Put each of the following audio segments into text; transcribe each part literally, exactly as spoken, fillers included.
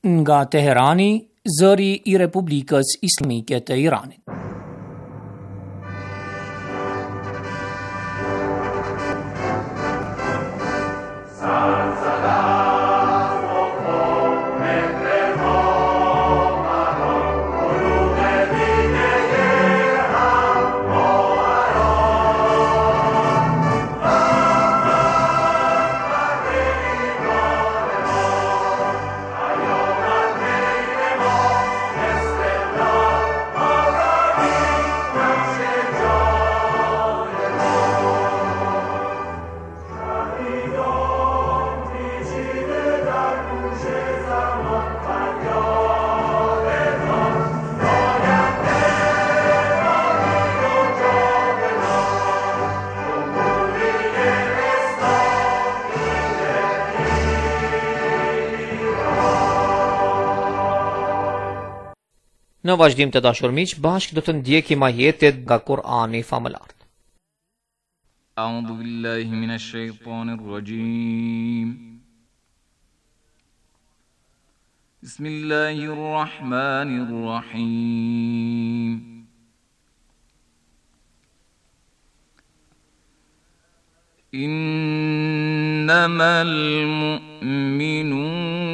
Nga Teherani, zëri I Republikës Islamike të Iranit. Në vazhdim të dashur miq, bashkë do të ndjekim ajetet nga Kur'ani famëlart. A'udhu billahi minash shaitanir rajim. Bismillahir rahmanir rahim. Innamal mu'minun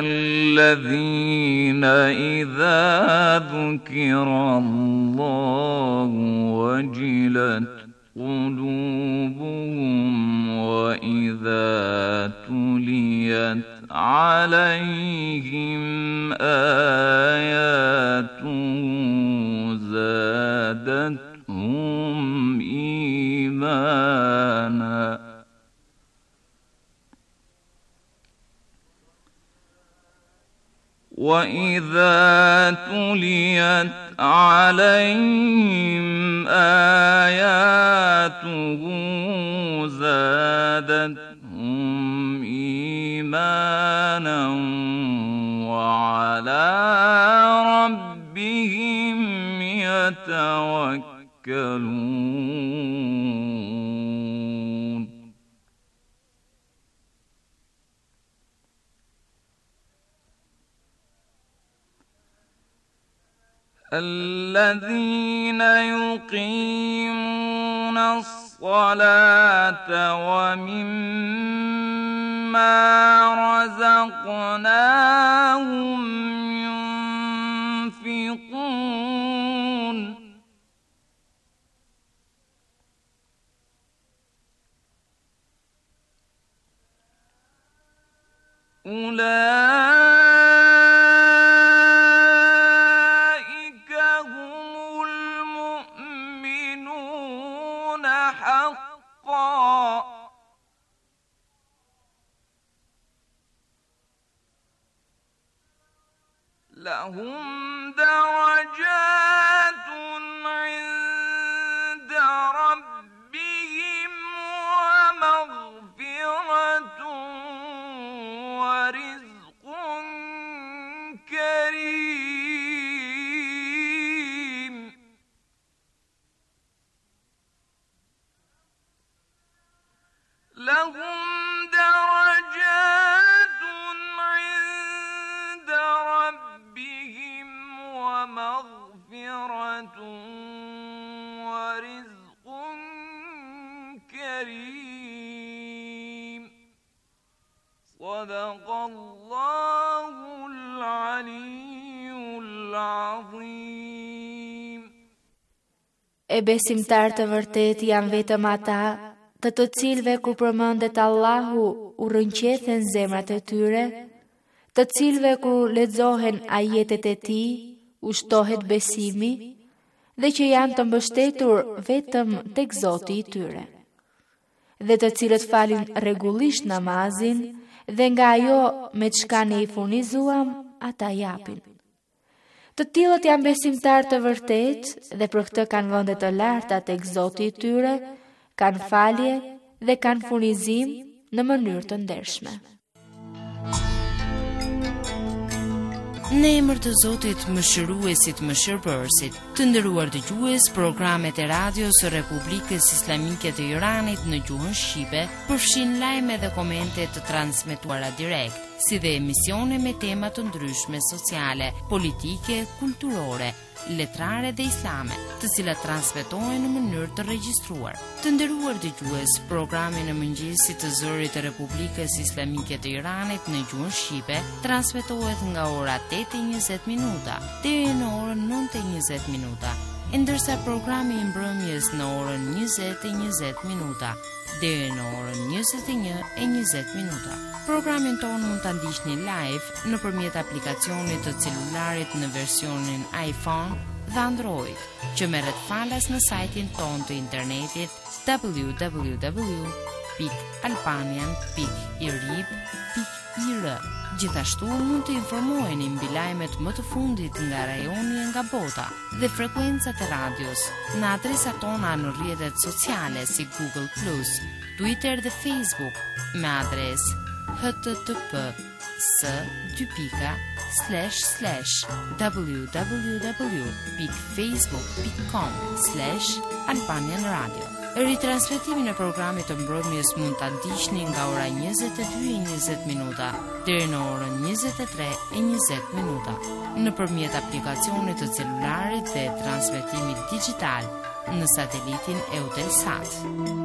الذين إذا ذكر الله وجلت قلوبهم وإذا تليت عليهم آياته زادتهم إيمانا وَإِذَا تُلِيَتْ عَلَيْهِمْ آيَاتُهُ زَادَتْهُمْ إِيمَانًا وَعَلَى رَبِّهِمْ يَتَوَكَّلُونَ. الذين يقيمون الصلاة ومما رزقناهم ينفقون أولئك لهم درجات عند ربهم ومغفرة ورزق كريم. لهم درجات عند ربهم ومغفرة ورزق كريم. صدق الله العلي العظيم. E besimtar të vërtet janë vetëm ata të të cilve kur përmendet Allahu u rrënqethen zemrat e tyre, të cilve kur lexohen ajetet e tij ushtohet besimi dhe që janë të mbështetur vetëm tek Zoti i tyre, dhe të cilët falin rregullisht namazin dhe nga ajo me çka ne i furnizuam ata japin. Të tillët janë besimtar të vërtet dhe për këtë kanë vende të larta tek Zoti i tyre, kanë falje dhe kanë furnizim në mënyrë të ndershme. Në emër të Zotit Mëshiruesit Mëshirbërësit, të nderuar dëgjues, programet e radios së Republikës Islamike të Iranit në gjuhën shqipe përfshin lajme dhe komente të transmetuara direkt. si dhe emisione me tema të ndryshme sociale, politike, kulturore, letrare dhe islame, të cilat transmetohen në mënyrë të regjistruar. Të nderuar dëgjues, programi në mëngjesit të zërit të Republikës Islamike të Iranit në gjuhën shqipe transmetohet nga ora tetë e njëzet minuta deri në orën nëntë e njëzet minuta, ndërsa programi i mbrëmjes në orën njëzet e njëzet minuta deri në orën njëzet e një e njëzet minuta. Programin tonë mund të ndiqni live nëpërmjet aplikacionit të celularit në versionin iPhone dhe Android, që merret falas në sajtin tonë të internetit w w w pikë albanian pikë i r i b pikë i r. Gjithashtu mund të informoheni mbi lajmet më të fundit nga rajoni e nga bota dhe frekuencat e radios në adresat tona në rrjetet sociale si Google plus, Twitter dhe Facebook me adresë h t t p s dy pika slash slash w w w pikë facebook pikë com slash albanian radio. Ritransmetimin e programit të mbrëmjes mund ta ndiqni nga ora njëzet e dy e njëzet minuta deri në orën njëzet e tre e njëzet minuta nëpërmjet aplikacionit të celularit dhe transmetimit digital në satelitin Eutelsat.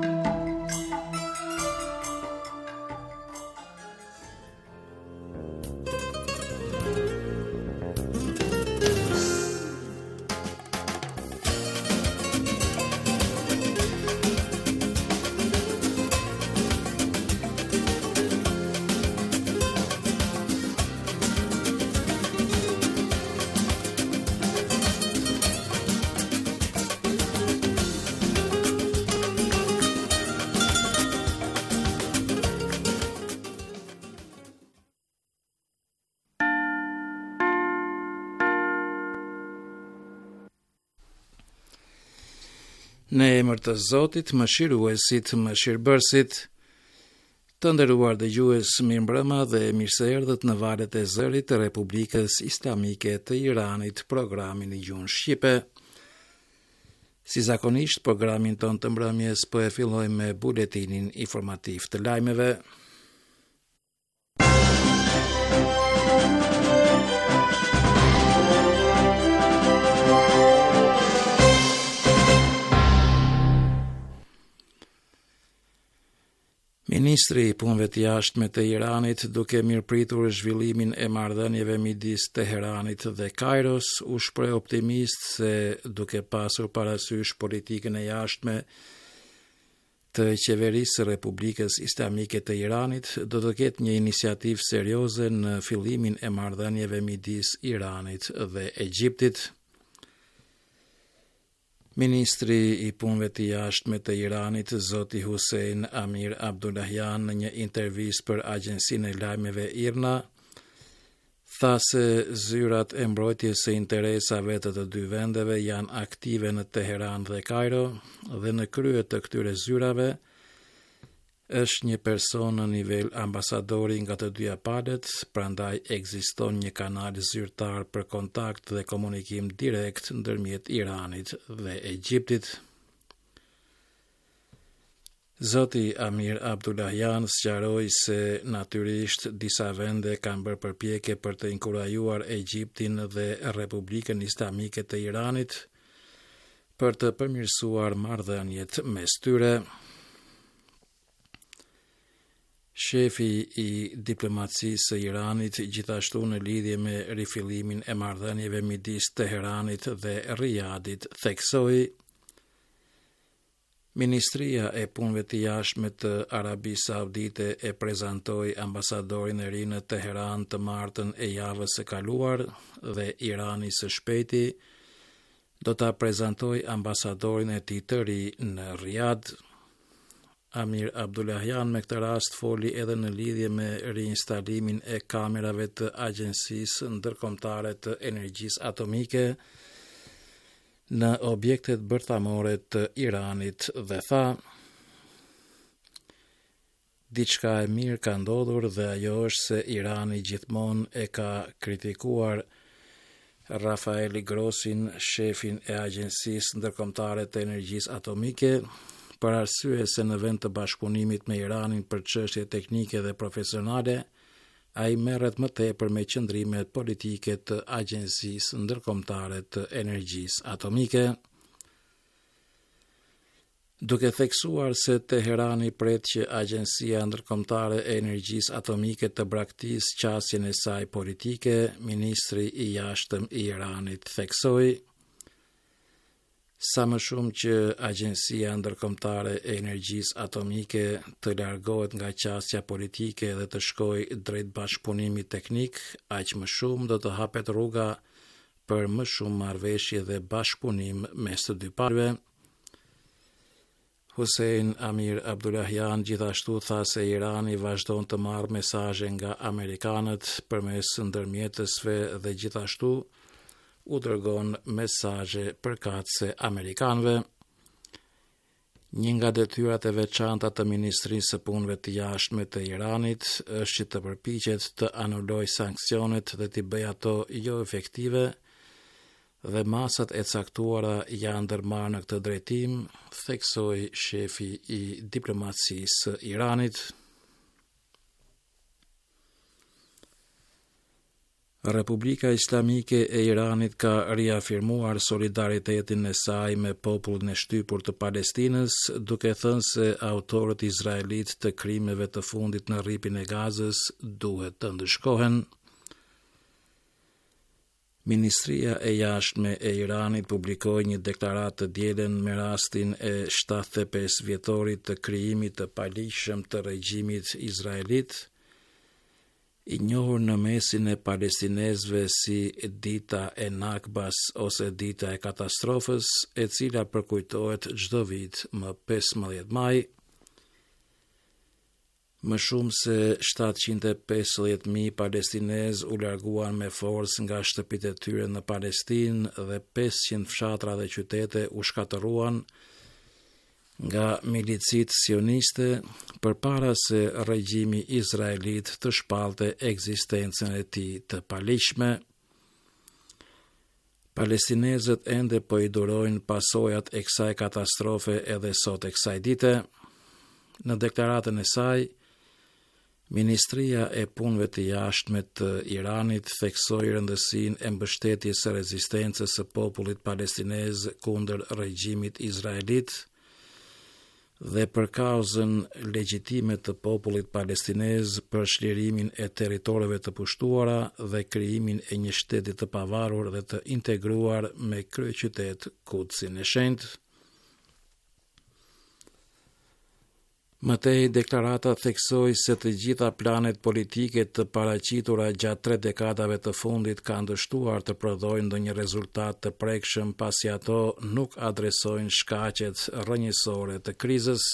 Në emër të Zotit, mëshiruesit, mëshirbërësit, të nderuar dëgjues, mirëmbrëma dhe mirë se erdhët në valët e zërit të Republikës Islamike të Iranit, programin i gjuhën shqipe. Si zakonisht, programin ton të mbrëmjes po e fillojmë me buletinin informativ të lajmeve. Ministri i punëve të jashtme të Iranit, duke mirëpritur zhvillimin e marrëdhënieve midis Teheranit dhe Kairos, u shpreh optimist se duke pasur parasysh politikën e jashtme të qeverisë së Republikës Islamike të Iranit, do të ketë një iniciativë serioze në fillimin e marrëdhënieve midis Iranit dhe Egjiptit. Ministri i punëve të jashtme të Iranit, zoti Hussein Amir Abdullahian, në një intervistë për agjensinë e lajmeve IRNA, tha se zyrat e mbrojtjes së interesave të të dy vendeve janë aktive në Teheran dhe Kairo, dhe në krye të këtyre zyrave është një person në nivel ambasadori nga të dyja palët, prandaj ekziston një kanal zyrtar për kontakt dhe komunikim direkt ndërmjet Iranit dhe Egjiptit. Zoti Amir Abdullahian sqaroi se natyrisht disa vende kanë bërë përpjekje për të inkurajuar Egjiptin dhe Republikën Islamike të Iranit për të përmirësuar marrëdhëniet mes tyre. Shefi i diplomacisë së Iranit, gjithashtu në lidhje me rifillimin e marrëdhënieve midis Teheranit dhe Riyadit, theksoi: Ministria e punëve të jashtme të Arabisë Saudite e prezantoi ambasadorin e ri në Teheran të martën e javës së kaluar dhe Irani së shpejti do ta prezantoi ambasadorin e tij të ri në Riyadh. Amir Abdullahian me këtë rast foli edhe në lidhje me riinstalimin e kamerave të Agjensisë Ndërkombëtare të Energjisë Atomike në objektet bërthamore të Iranit dhe tha: diçka e mirë ka ndodhur dhe ajo është se Irani gjithmonë e ka kritikuar Rafael Grossin, shefin e Agjensisë Ndërkombëtare të Energjisë Atomike, për arsye se në vend të bashkëpunimit me Iranin për çështje teknike dhe profesionale, ai merret më tepër me qëndrimet politike të Agjencisë Ndërkombëtare të Energjisë Atomike, duke theksuar se Teherani pret që Agjencia Ndërkombëtare e Energjisë Atomike të braktisë qasjen e saj politike. Ministri i Jashtëm i Iranit theksoi: sa më shumë që Agjencia Ndërkombëtare e Energjisë Atomike të largohet nga qasja politike dhe të shkojë drejt bashkëpunimit teknik, aq më shumë do të hapet rruga për më shumë marrëveshje dhe bashkëpunim mes të dy palëve. Hussein Amir Abdullahian gjithashtu tha se Irani vazhdon të marrë mesazhe nga amerikanët përmes ndërmjetësve dhe gjithashtu u dërgon mesazhe përkatëse amerikanëve. Një nga detyrat e veçanta të Ministrisë së Punëve të Jashtme të Iranit është që të përpiqet të anullojë sanksionet dhe të bëjë ato jo efektive, dhe masat e caktuara janë ndërmarrë në këtë drejtim, theksoi shefi i diplomacisë së Iranit. Republika Islamike e Iranit ka riafirmuar solidaritetin e saj me popullin e shtypur të Palestinës, duke thënë se autorët izraelit të krimeve të fundit në rripin e Gazës duhet të ndëshkohen. Ministria e Jashtme e Iranit publikoi një deklaratë të dielën me rastin e shtatëdhjetë e pesë vjetorit të krijimit të paligjshëm të regjimit izraelit, i njohur në mesin e palestinezëve si dita e Nakbas ose dita e katastrofës, e cila përkujtohet çdo vit më pesëmbëdhjetë maj. Më shumë se shtatëqind e pesëdhjetë mijë palestinezë u larguan me forcë nga shtëpitë e tyre në Palestinë dhe pesëqind fshatra dhe qytete u shkatëruan nga milicit sioniste përpara se regjimi izraelit të shpallte ekzistencën e tij të paligjshme. Palestinezët ende po i durojnë pasojat e kësaj katastrofe edhe sot e kësaj dite. Në deklaratën e saj, Ministria e Punëve të Jashtme të Iranit theksoi rëndësinë e mbështetjes së rezistencës së popullit palestinez kundër regjimit izraelit dhe për kauzën legjitime të popullit palestinez për shlirimin e territoreve të pushtuara dhe krijimin e një shteti të pavarur dhe të integruar me kryeqytet Kudsin e Shenjtë. Mëtej, deklarata theksoi se të gjitha planet politike të paraqitura gjatë tre dekadave të fundit kanë dështuar të prodhojnë ndonjë rezultat të prekshëm pasi ato nuk adresojnë shkaqet rrënjësore të krizës.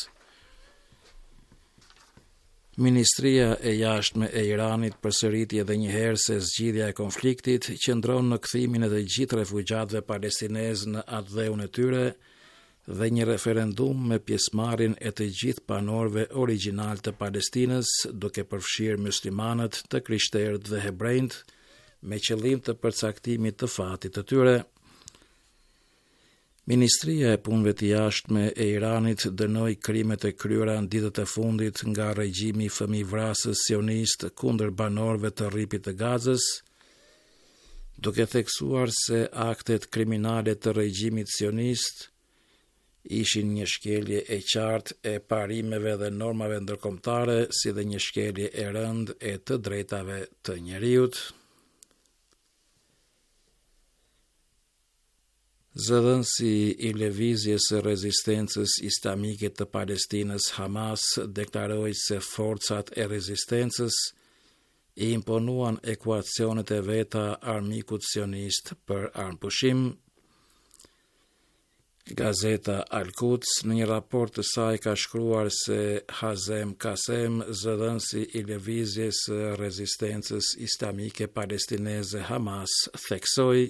Ministria e Jashtme e Iranit përsëriti edhe një herë se zgjidhja e konfliktit qëndron në kthimin e të gjithë refugjatëve palestinezë në atë dheun e tyre dhe një referendum me pjesëmarrjen e të gjithë banorëve origjinal të Palestinës, duke përfshirë muslimanët, të krishterët dhe hebrejt, me qëllim të përcaktimit të fatit të tyre. Ministria e Punëve të Jashtme e Iranit dënoi krimet e kryera në ditët e fundit nga regjimi fëmijëvrasës sionist kundër banorëve të rripit të Gazës, duke theksuar se aktet kriminale të regjimit sionist ishin një shkelje e qartë e parimeve dhe normave ndërkombëtare, si dhe një shkelje e rëndë e të drejtave të njeriut. Zëdhënësi i lëvizjes së rezistencës islamike të Palestinës Hamas deklaroi se forcat e rezistencës i imponuan ekuacionet e veta armikut sionist për armëpushim. Gazeta Al-Quds në një raport të saj ka shkruar se Hazem Kasem, zëdhënësi i lëvizjes së rezistencës islamike palestineze Hamas, theksoi: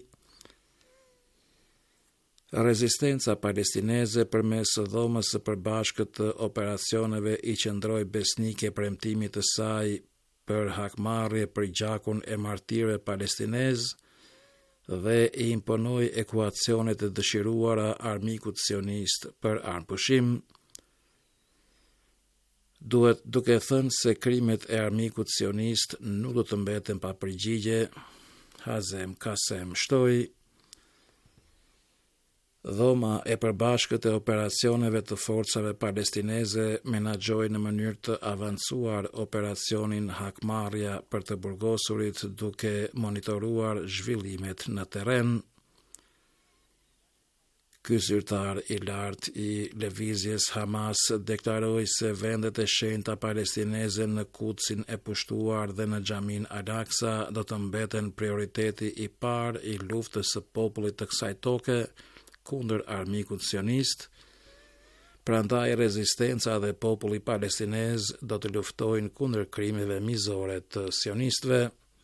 rezistenca palestineze përmes dhomës së përbashkët të operacioneve i qëndroi besnike premtimit të saj për hakmarrje për gjakun e martirëve palestinez dhe i imponoi ekuacionet të dëshiruara armikut sionist për armëpushim. Duhet duke thënë se krimet e armikut sionist nuk do të mbeten pa përgjigje, Hazem Kasem shtoi. Dhoma e përbashkët e operacioneve të forcave palestineze menaxhoi në mënyrë të avancuar operacionin hakmarrja për të burgosurit duke monitoruar zhvillimet në terren. Ky zyrtar i lartë i lëvizjes Hamas deklaroi se vendet e shenjta palestineze në Kutsin e pushtuar dhe në Xhamin Al-Aqsa do të mbeten prioriteti i parë i luftës së popullit të kësaj toke kundër armikut sionist. Prandaj rezistenca dhe populli palestinez do të luftojnë kundër krimeve mizore të sionistëve.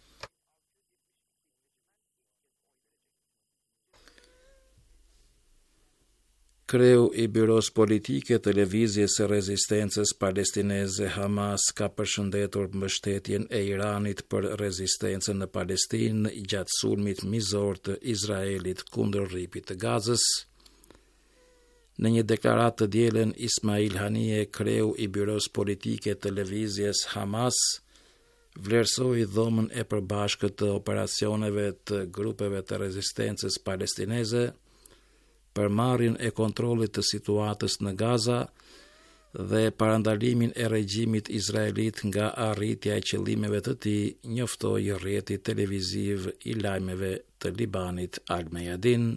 Kreu i byros politike të lëvizjes së rezistencës palestineze Hamas ka përshëndetur mbështetjen e Iranit për rezistencën në Palestinë gjatë sulmit mizor të Izraelit kundër rripit të Gazës. Në një deklaratë të dielën, Ismail Haniyeh, kreu i byros politike të lëvizjes Hamas, vlerësoi dhomën e përbashkët të operacioneve të grupeve të rezistencës palestineze për marrjen e kontrollit të situatës në Gaza dhe parandalimin e regjimit izraelit nga arritja e qëllimeve të tij, njoftoi rrjeti televiziv i lajmeve të Libanit Al Mayadin.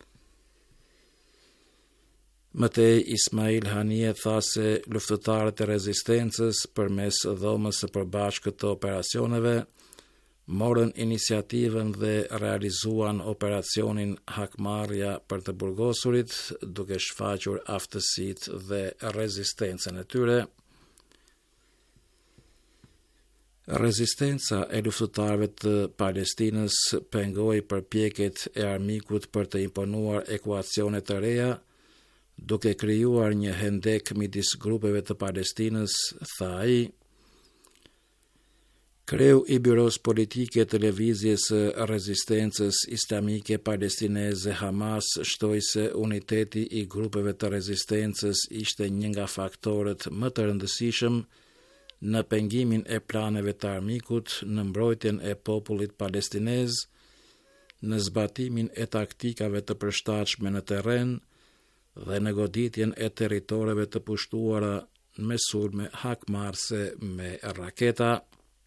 Mëtej, Ismail Haniyeh tha se luftëtarët e rezistencës përmes dhomës së përbashkët të operacioneve morën iniciativën dhe realizuan operacionin hakmarrja për të burgosurit, duke shfaqur aftësitë dhe rezistencën e tyre. Rezistenca e luftëtarëve të Palestinës pengoi përpjekjet e armikut për të imponuar ekuacione të reja, duke krijuar një hendek midis grupeve të Palestinës, tha ai. Kreu i byros politike të lëvizjes së rezistencës islamike palestineze Hamas shtoi se uniteti i grupeve të rezistencës ishte një nga faktorët më të rëndësishëm në pengimin e planeve të armikut, në mbrojtjen e popullit palestinez, në zbatimin e taktikave të përshtatshme në terren dhe në goditjen e territoreve të pushtuara me sulme hakmarrëse me raketa.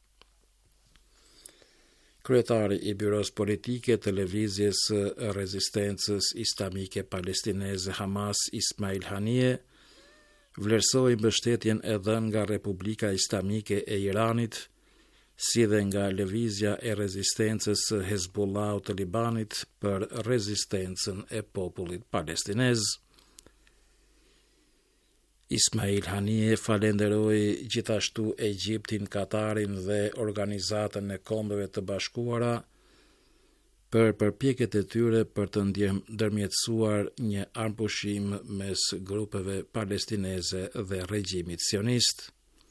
Kryetari i byros politike të lëvizjes së rezistencës islamike palestineze Hamas, Ismail Haniyeh, vlerësoi mbështetjen e dhënë nga Republika Islamike e Iranit, si dhe nga lëvizja e rezistencës së Hezbollahu të Libanit për rezistencën e popullit palestinez. Ismail Haniyeh falenderoi gjithashtu Egjiptin, Katarin dhe Organizatën e Kombeve të Bashkuara për përpjekjet e tyre për të ndërmjetësuar një armpushim mes grupeve palestineze dhe regjimit sionist.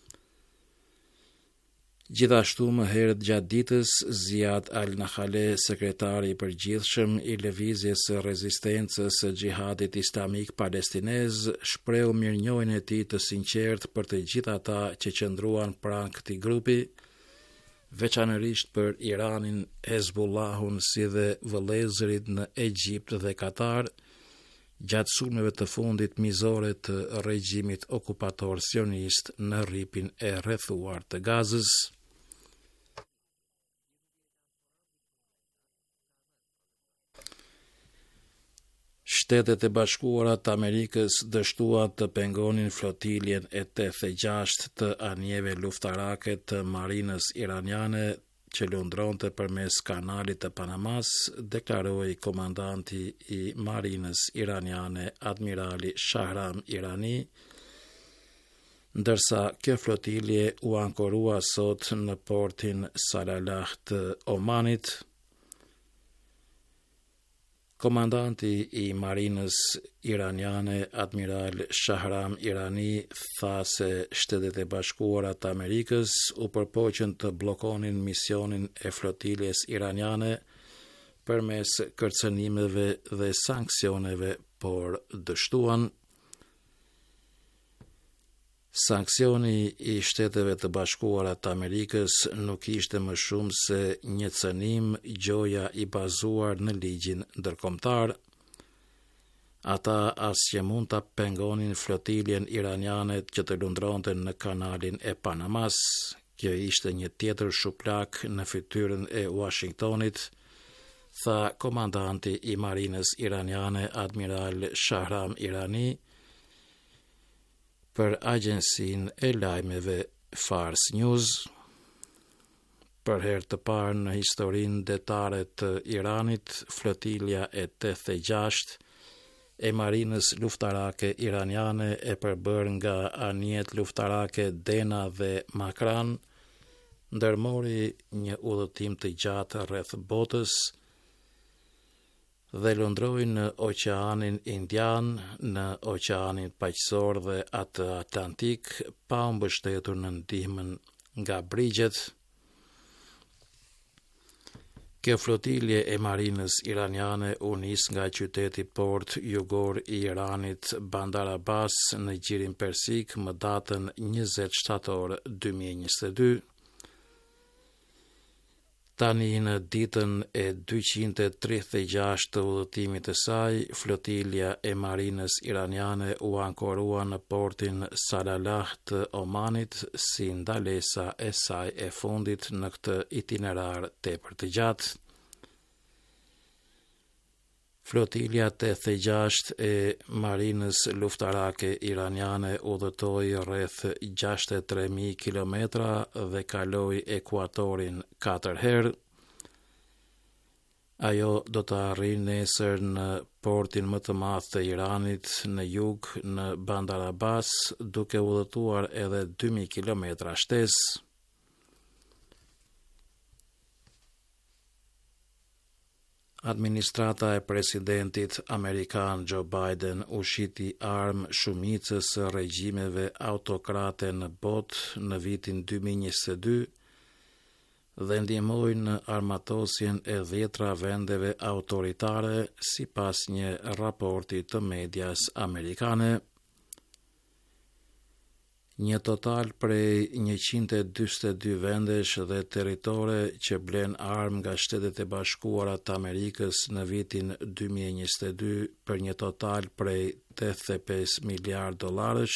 Gjithashtu më herët gjatë ditës, Ziad Al-Nakhaleh, sekretari i përgjithshëm i lëvizjes së rezistencës së Xhihadit Islamik Palestinez, shpreu mirënjohjen e tij të sinqertë për të gjithë ata që qëndruan pranë këtij grupi, veçanërisht për Iranin, Hezbollahun si dhe vëllezërit në Egjipt dhe Katar, gjatë sulmeve të fundit mizore të regjimit okupator sionist në rripin e rrethuar të Gazës. Shtetet e Bashkuara të Amerikës dështuan të pengonin flotiljen e tetëdhjetë e gjashtë të anijeve luftarake të marinës iraniane që lundronte përmes kanalit të Panamas, deklaroi komandanti i marinës iraniane, admirali Shahram Irani, ndërsa kjo flotilje u ankorua sot në portin Salalah të Omanit. Komandanti i marinës iraniane, admiral Shahram Irani, tha se Shtetet e Bashkuara të Amerikës u përpoqën të bllokonin misionin e flotiljes iraniane përmes kërcënimeve dhe sanksioneve, por dështuan. Sanksioni i Shteteve të Bashkuara të Amerikës nuk ishte më shumë se një cënim gjoja i bazuar në ligjin ndërkombëtar. Ata asgjë mund ta pengonin flotiljen iraniane që të lundronte në kanalin e Panamas. Kjo ishte një tjetër shuplak në fytyrën e Washingtonit, tha komandanti i marinës iraniane Admiral Shahram Irani për agjensinë e lajmeve Fars News. Për herë të parë në historinë detare të Iranit, flotilja e tetëdhjetë e gjashtë e marinës luftarake iraniane e përbër nga anijet luftarake Dena dhe Makran ndërmori një udhëtim të gjatë rreth botës dhe lundroi në Oqeanin Indian, në Oqeanin Paqësor dhe atë Atlantik, pa u mbështetur në ndihmën nga brigjet. Kjo flotilje e marinës iraniane u nis nga qyteti port jugor i Iranit Bandar Abbas në gjirin persik më datën njëzet shtator dy mijë e njëzet e dy. Tani në ditën e dyqind e tridhjetë e gjashtë të udhëtimit të saj, flotilja e marinës iraniane u ankorua në portin Salalah të Omanit si ndalesa e saj e fundit në këtë itinerar tepër të gjatë. Flotilja tetëdhjetë e gjashtë e marinës luftarake iraniane udhëtoi rreth gjashtëdhjetë e tre mijë kilometra dhe kaloi ekuatorin katër herë. Ajo do të arrijë nesër në portin më të madh të Iranit në jug në Bandar Abbas, duke udhëtuar edhe dy mijë kilometra shtesë. Administrata e presidentit amerikan Joe Biden ushiti armë shumicës së regjimeve autokrate në botë në vitin dy mijë e njëzet e dy dhe ndihmoi në armatosjen e dhjetra vendeve autoritare sipas një raporti të medias amerikane. Një total prej njëqind e dyzet e dy vendesh dhe territore që blen armë nga Shtetet e Bashkuara të Amerikës në vitin dy mijë e njëzet e dy për një total prej tetëdhjetë e pesë miliard dollarësh.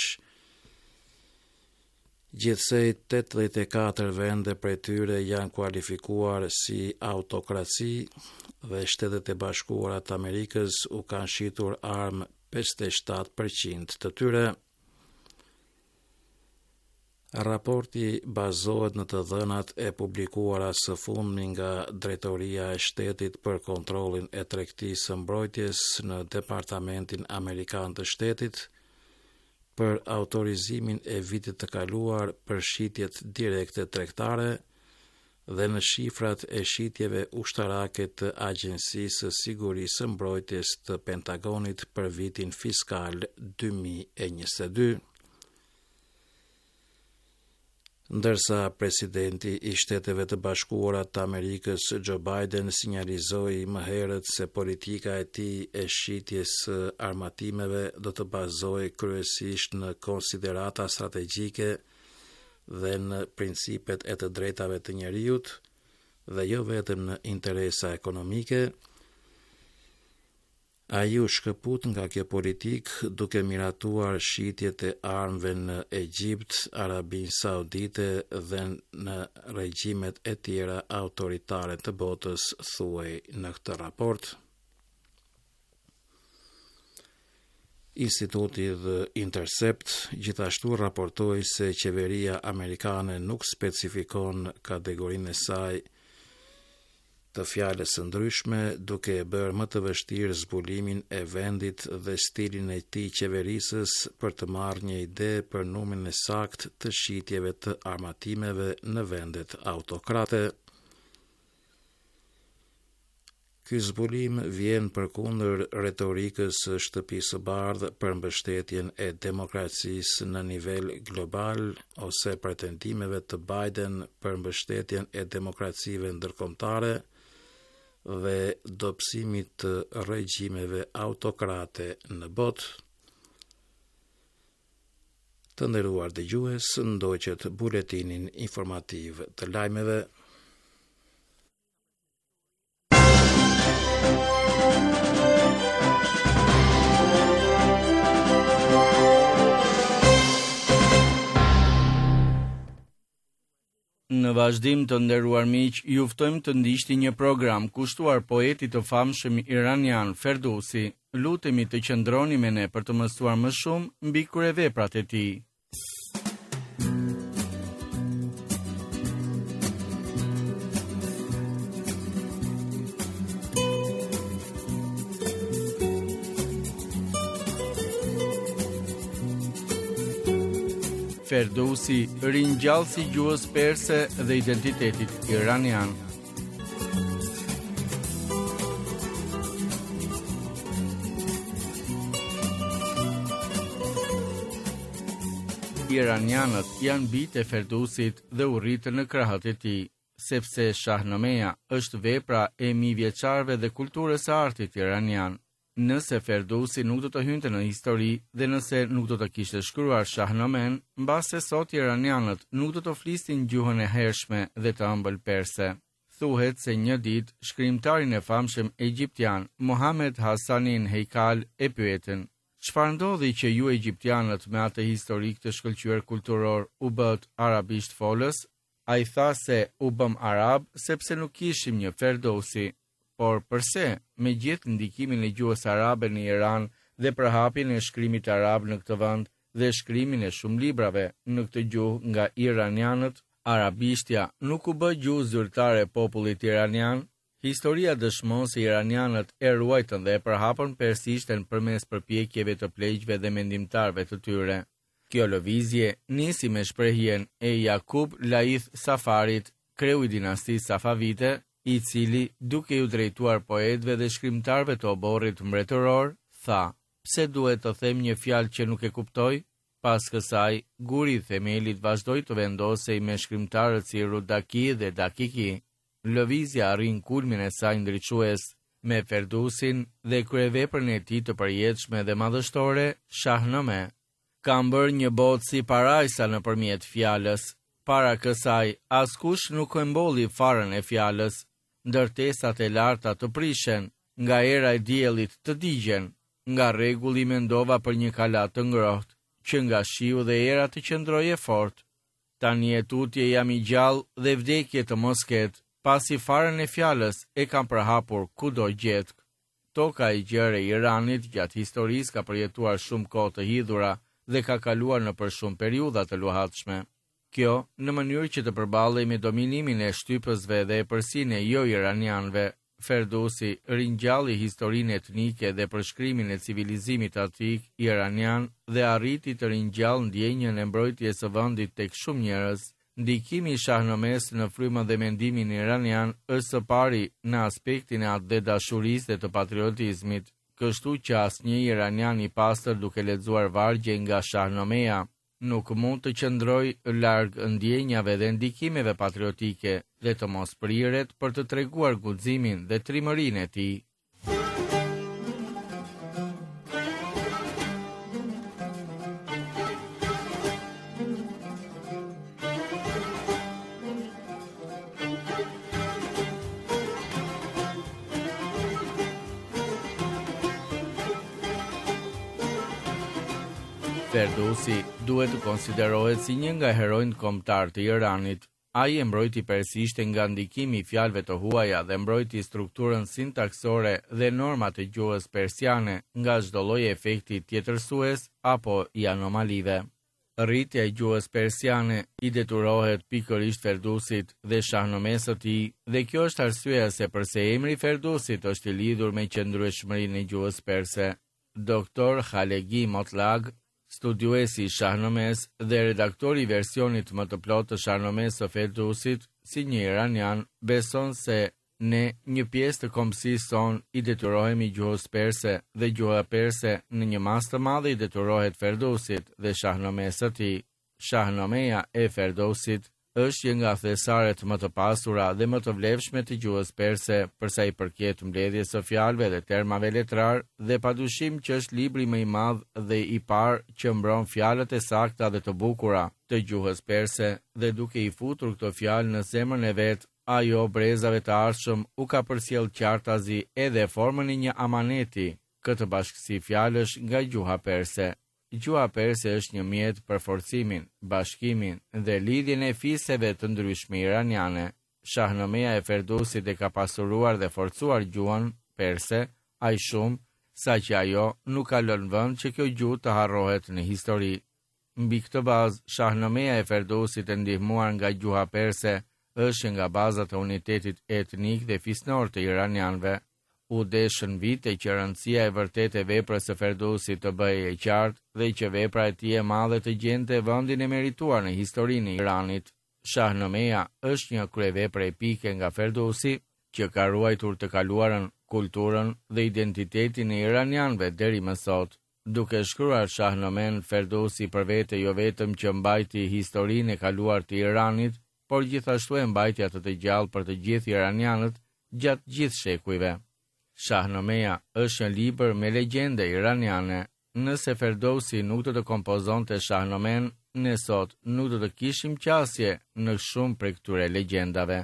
Gjithsej tetëdhjetë e katër vende prej tyre janë kualifikuar si autokraci dhe Shtetet e Bashkuara të Amerikës u kanë shitur armë pesëdhjetë e shtatë përqind të tyre. Raporti bazohet në të dhënat e publikuara së fundmi nga Drejtoria e Shtetit për kontrollin e tregtisë së mbrojtjes në Departamentin Amerikan të Shtetit për autorizimin e vitit të kaluar për shitjet direkte tregtare dhe në shifrat e shitjeve ushtarake të Agjensisë së Sigurisë së Mbrojtjes të Pentagonit për vitin fiskal dy mijë e njëzet e dy. Ndërsa presidenti i Shteteve të Bashkuara të Amerikës Joe Biden sinjalizoi më herët se politika e tij e shitjes së armatimeve do të bazohej kryesisht në konsiderata strategjike dhe në principet e të drejtave të njerëzit dhe jo vetëm në interesa ekonomike, ai u shkëput nga kjo politik duke miratuar shitjet e armëve në Egjipt, Arabinë Saudite dhe në regjimet e tjera autoritare të botës, thuaj në këtë raport. Instituti The Intercept gjithashtu raportoi se qeveria amerikane nuk specifikon kategorinë e saj të fjalës së ndryshme, duke e bërë më të vështirë zbulimin e vendit dhe stilin e tij qeverisës për të marrë një ide për numrin e saktë të shitjeve të armatimeve në vendet autokrate. Ky zbulim vjen përkundër retorikës së Shtëpisë së Bardhë për mbështetjen e demokracisë në nivel global ose pretendimeve të Biden për mbështetjen e demokracive ndërkombëtare dhe dobësimit të regjimeve autokrate në botë. Të nderuar dëgjues, ndoqët buletinin informativ të lajmeve. Në vazhdim të nderuar miq, ju ftojmë të ndiqni një program kushtuar poetit të famshëm iranian Ferdowsi. Lutemi të qëndroni me ne për të mësuar më shumë mbi kryeveprat e tij. Ferdowsi ringjallësi gjuhës perse dhe identitetit iranian. Iranianët janë bijtë e Ferdowsit dhe u rritën në krahët e tij, sepse Shahnameja është vepra e mijëvjeçarëve dhe kulturës së artit iranian. Nëse Ferdowsi nuk do të hynte në histori dhe nëse nuk do të kishte shkruar Shahnamen, mbase sot iranianët nuk do të flisnin gjuhën e hershme dhe të ëmbël perse. Thuhet se një ditë shkrimtarin e famshëm egjiptian Mohamed Hasanin Heikal e pyetën: "Çfarë ndodhi që ju egjiptianët me atë historik të shkëlqyer kulturor u bët arabisht folës?" Ai tha se u bëm arab sepse nuk kishim një Ferdowsi. Por përse, me gjithë ndikimin e gjuhës arabe në Iran dhe përhapjen e shkrimit arab në këtë vend dhe shkrimin e shumë librave në këtë gjuhë nga iranianët, arabishtja nuk u bë gjuhë zyrtare e popullit iranian? Historia dëshmon se iranianët e ruajtën dhe e përhapën persishtën përmes përpjekjeve të pleqjve dhe mendimtarëve të tyre. Kjo lëvizje nisi me shprehjen e Jakub Laith Safarit, kreu i dinastisë Safavite, i cili, duke ju drejtuar poetëve dhe shkrimtarëve të oborrit mbretëror, tha: "Pse duhet të them një fjalë që nuk e kuptoj?" Pas kësaj, guri i themelit vazhdoi të vendosej me shkrimtarët si Rudaki dhe Dakiki. Lëvizja arrin kulmin e saj ndriçues me Ferdowsin dhe kryeveprën e tij të përjetshme dhe madhështore, Shahname. Kam bërë një botë si parajsa nëpërmjet fjalës. Para kësaj, askush nuk e mbolli farën e fjalës. Ndërtesat e larta të prishen, nga era e diellit të digjen, nga rregulli mendova për një kalat të ngrohtë, që nga shiu dhe era të qëndrojë fort. Tani e tutje jam i gjallë dhe vdekje të mos ketë, pasi farën e fjalës e kam përhapur kudo gjetk. Toka e gjerë e Iranit gjatë historisë ka përjetuar shumë kohë të hidhura dhe ka kaluar në për shumë periudha të luhatshme. Kjo, në mënyrë që të përballej me dominimin e shtypësve dhe e përsinë e jo iranianëve, Ferdowsi ringjalli historinë etnike dhe përshkrimin e civilizimit antik iranian dhe arriti të ringjallë ndjenjën e mbrojtjes së vendit tek shumë njerëz. Ndikimi i Shahnames në frymën dhe mendimin iranian është së pari në aspektin e atë dhe dashurisë dhe të patriotizmit, kështu që asnjë iranian i pastër duke lexuar vargje nga Shahnameja nuk mund të qëndroj larg ndjenjave dhe ndikimeve patriotike dhe të mos priret për të treguar guximin dhe trimërinë e tij. Ferdowsi duhet të konsiderohet si një nga heronjtë kombëtar të Iranit. Ai e mbrojti persisht nga ndikimi i fjalëve të huaja dhe mbrojti strukturën sintaksore dhe normat e gjuhës persiane nga çdo lloj efekti tjetërsues apo i anomalive. Rritja e gjuhës persiane i detyrohet pikërisht Ferdowsit dhe Shahnames së tij, dhe kjo është arsyeja se pse emri Ferdowsit është i lidhur me qëndrueshmërinë e gjuhës perse. Doktor Khalegi Motlag, studiuesi i Shahnames dhe redaktori i versionit më të plotë të Shahnames së Ferdowsit, si një iranian, beson se ne, një pjesë të kombësisë son, i detyrohemi gjuhës perse dhe gjuha perse në një masë të madhe i detyrohet Ferdowsit dhe Shahnames së tij. Shahnameja e Ferdowsit është një nga thesaret më të pasura dhe më të vlefshme të gjuhës perse përsa i përket mbledhjes së fjalëve dhe termave letrar dhe padyshim që është libri më i madh dhe i parë që mbron fjalët e sakta dhe të bukura të gjuhës perse dhe duke i futur këto fjalë në zemrën e vet, ajo brezave të ardhshëm u ka përcjell qartazi edhe formën e një amaneti, këtë bashkësi fjalësh nga gjuha perse. Gjuha perse është një mjet për forcimin, bashkimin dhe lidhjen e fiseve të ndryshme iraniane. Shahnamea e Ferdusit e ka pasuruar dhe forcuar gjuhën perse, aq shumë sa që ajo nuk ka lënë vend që kjo gjuhë të harrohet në histori. Mbi këtë bazë, Shahnamea e Ferdusit e ndihmuar nga gjuha perse është nga bazat e unitetit etnik dhe fisnor të iranianëve. U deshën vite që rëndësia e vërtet e veprës së Ferdusit të bëhej e qartë dhe që vepra e tij e madhe të gjente vendin e merituar në historinë e Iranit. Shahnamea është një kryevepër epike nga Ferdusi që ka ruajtur të kaluarën, kulturën dhe identitetin e iranianëve deri më sot. Duke shkruar Shahnamen, Ferdusi për vete jo vetëm që mbajti historinë e kaluar të Iranit, por gjithashtu e mbajti atë të gjallë për të gjithë iranianët gjatë gjithë shekujve. Shahnamea është një libër me legjende iraniane. Nëse Ferdosi nuk do të kompozonte Shahnamen, ne sot nuk do të kishim qasje në shumë prej këtyre legjendave.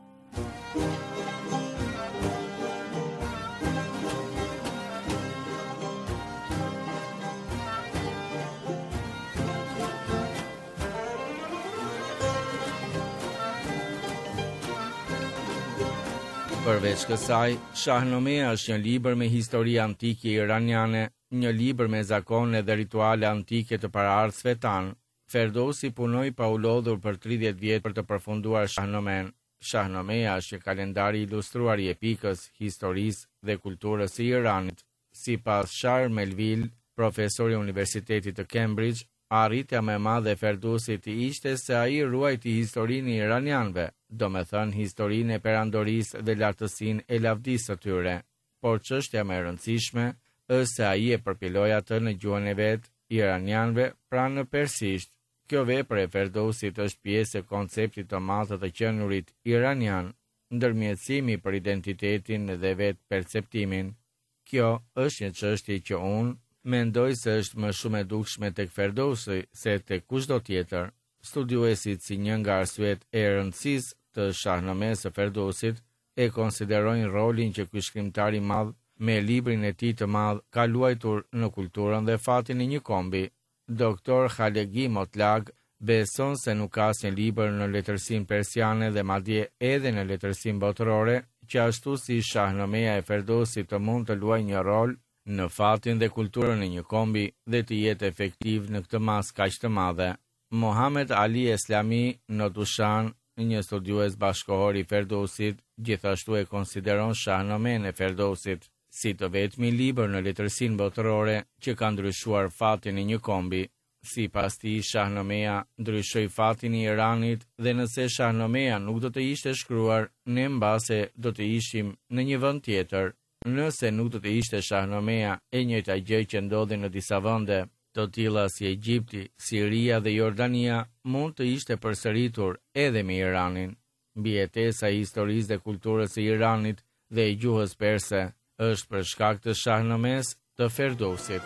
Përveç kësaj, Shahnamea është një libër me histori antike iraniane, një libër me zakone dhe rituale antike të paraardhësve tanë. Ferdosi punoi pa u lodhur për tridhjetë vjet për të përfunduar Shahnamen. Shahnamea është një kalendar i ilustruar i epikës, historisë dhe kulturës së Iranit. Sipas Shar Melville, profesori i Universitetit të Cambridge, arritja më e madhe e Ferdusit ishte se ai ruajti historinë e iranianëve, do me thënë historinë e perandorisë dhe lartësinë e lavdisë së tyre. Por çështja më e rëndësishme është se ai e përpiloi atë në gjuhën e vet, iranianëve, pra në persisht. Kjo vepër e Ferdusit është pjesë e konceptit të madh të qenurit iranian, ndërmjetësimi për identitetin dhe vetë perceptimin. Kjo është një çështje që unë mendoj se është më shumë e dukshme tek Ferdusi se tek kushdo tjetër. Studiuesit si një nga arsyet e rëndësisë të Shahnames së Ferdusit e konsiderojnë rolin që ky shkrimtar i madh me librin e tij të madh ka luajtur në kulturën dhe fatin e një kombi. Doktor Khalegi Motlag beson se nuk ka asnjë libër në letërsinë persiane dhe madje edhe në letërsinë botërore që ashtu si Shahnamea e Ferdusit të mund të luajë një rol në fatin dhe kulturën e një kombi dhe të jetë efektiv në këtë masë kaq të madhe. Mohamed Ali Eslami në Dushan, një studiues bashkohor i Ferdusit, gjithashtu e konsideron Shahnamen e Ferdusit si të vetmi libër në letërsinë botërore që ka ndryshuar fatin e një kombi. Sipas tij, Shahnamea ndryshoi fatin e Iranit dhe nëse Shahnamea nuk do të ishte shkruar, ne mbase do të ishim në një vend tjetër. Nëse nuk do të ishte Shahnamea, e njëjta gjë që ndodhi në disa vende të tilla si Egjipti, Siria dhe Jordania mund të ishte përsëritur edhe me Iranin. Mbijetesa e historisë dhe kulturës së Iranit dhe e gjuhës perse është për shkak të Shahnames të Ferdusit.